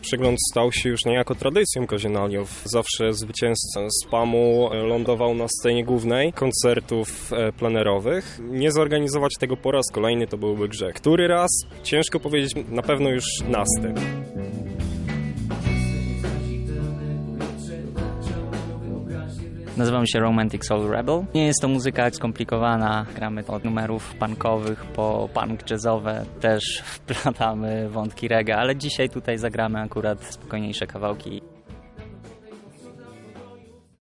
przegląd stał się już niejako tradycją Kozienaliów. Zawsze zwycięzca Spamu lądował na scenie głównej koncertów plenerowych. Nie zorganizować tego po raz kolejny to byłby grzech. Który raz? Ciężko powiedzieć, na pewno już następny. Nazywam się Romantic Soul Rebel. Nie jest to muzyka skomplikowana. Gramy od numerów punkowych po punk jazzowe. Też wplatamy wątki reggae, ale dzisiaj tutaj zagramy akurat spokojniejsze kawałki.